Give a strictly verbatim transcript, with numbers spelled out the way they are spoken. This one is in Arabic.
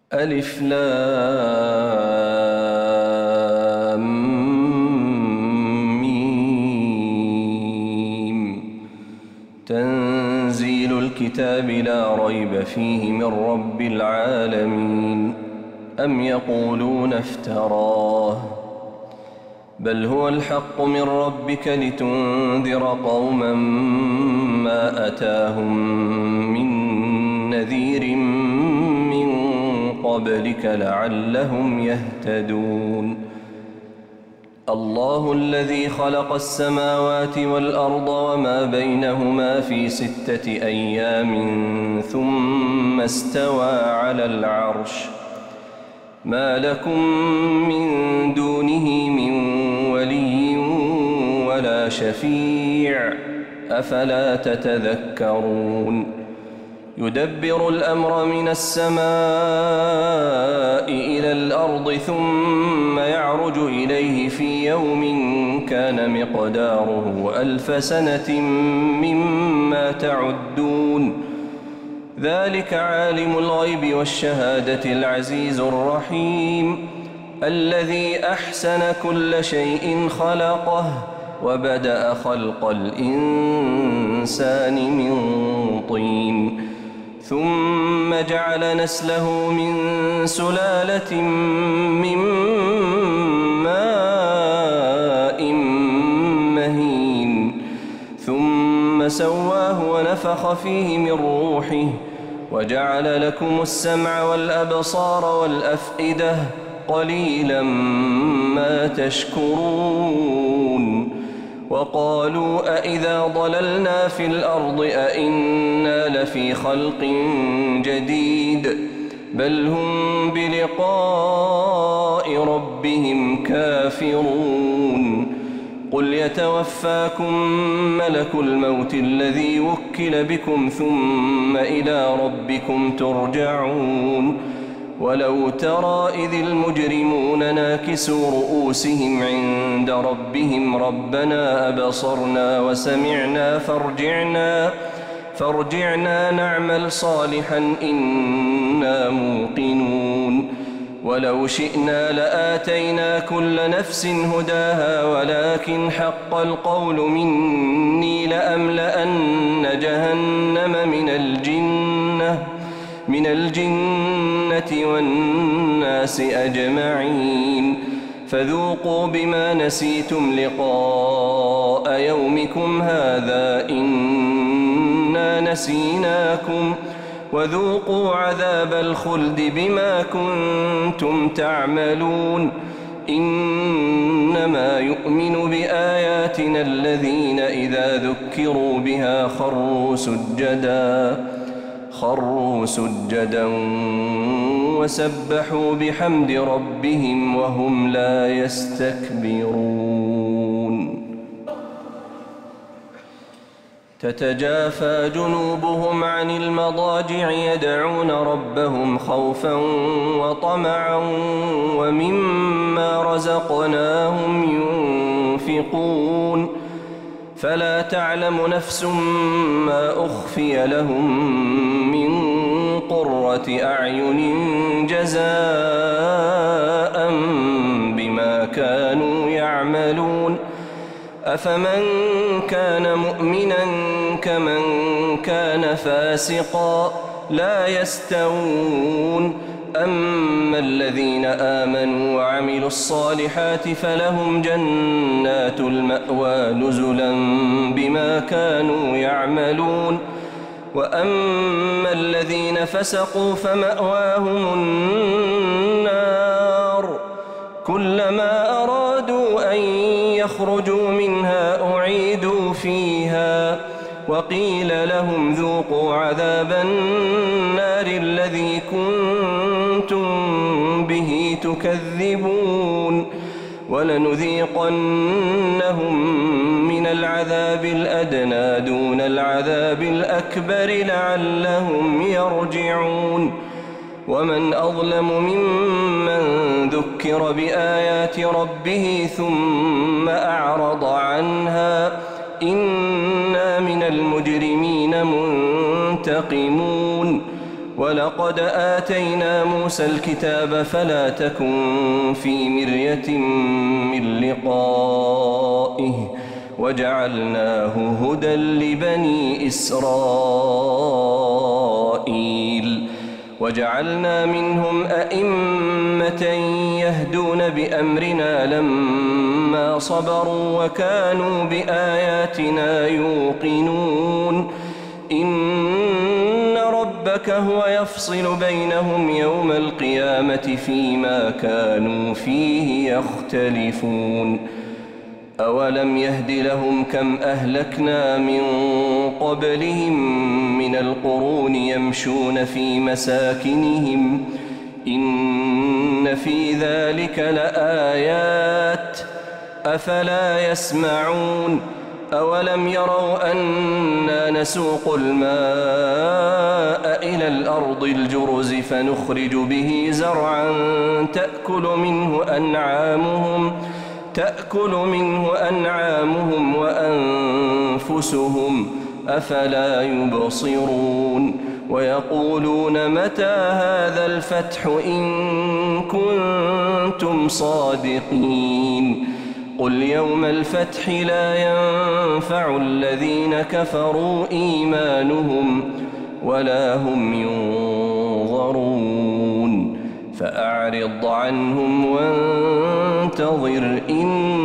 ألف لام ميم. تنزيل الكتاب لا ريب فيه من رب العالمين. أم يقولون افتراه بل هو الحق من ربك لتنذر قوما ما أتاهم من نذير من قبلك لعلهم يهتدون. الله الذي خلق السماوات والأرض وما بينهما في ستة أيام ثم استوى على العرش ما لكم من دونه من ولي ولا شفيع أفلا تتذكرون. يدبر الأمر من السماء إلى الأرض ثم يعرج إليه في يوم كان مقداره ألف سنة مما تعدون. ذلك عالم الغيب والشهادة العزيز الرحيم الذي أحسن كل شيء خلقه وبدأ خلق الإنسان من طين ثم جعل نسله من سلالة من ماء مهين ثم سواه ونفخ فيه من روحه وجعل لكم السمع والأبصار والأفئدة قليلا ما تشكرون. وقالوا أإذا ضللنا في الأرض أإنا لفي خلق جديد بل هم بلقاء ربهم كافرون. قل يتوفاكم ملك الموت الذي وكل بكم ثم إلى ربكم ترجعون. ولو ترى إذ المجرمون ناكسوا رؤوسهم عند ربهم ربنا أبصرنا وسمعنا فارجعنا فارجعنا نعمل صالحا إنا موقنون. ولو شئنا لآتينا كل نفس هداها ولكن حق القول مني لأملأن جهنم من الجنة من الجنة والناس أجمعين. فذوقوا بما نسيتم لقاء يومكم هذا إنا نسيناكم وذوقوا عذاب الخلد بما كنتم تعملون. إنما يؤمن بآياتنا الذين إذا ذكروا بها خروا سجدا خروا سجدا وسبحوا بحمد ربهم وهم لا يستكبرون. تتجافى جنوبهم عن المضاجع يدعون ربهم خوفا وطمعا ومما رزقناهم ينفقون. فلا تعلم نفس ما أخفي لهم من قرة أعين جزاء بما كانوا يعملون. أفمن كان مؤمنا كمن كان فاسقا لا يستوون. أما الذين آمنوا وعملوا الصالحات فلهم جنات المأوى نزلا بما كانوا يعملون. وأما الذين فسقوا فمأواهم النار كلما أرادوا أن يخرجوا منها أعيدوا فيها وقيل لهم ذوقوا عذاب النار الذي كنتم به تكذبون. ولنذيقنهم من العذاب الأدنى دون العذاب الأكبر لعلهم يرجعون. ومن أظلم ممن ذكر بآيات ربه ثم أعرض عنها إنا من المجرمين منتقمون. ولقد آتينا موسى الكتاب فلا تكن في مرية من لقائه وجعلناه هدى لبني إسرائيل وجعلنا منهم أئمة يهدون بأمرنا لما صبروا وكانوا بآياتنا يوقنون إن ربك هو يفصل بينهم يوم القيامة فيما كانوا فيه يختلفون أولم يهد لهم كم أهلكنا من قبلهم من القرون يمشون في مساكنهم إن في ذلك لآيات أفلا يسمعون أولم يروا أنا نسوق الماء إلى الأرض الجرز فنخرج به زرعا تأكل منه أنعامهم تأكل منه أنعامهم وأنفسهم أفلا يبصرون ويقولون متى هذا الفتح إن كنتم صادقين قل يوم الفتح لا ينفع الذين كفروا إيمانهم ولا هم ينظرون فأعرض عنهم وانتظر إن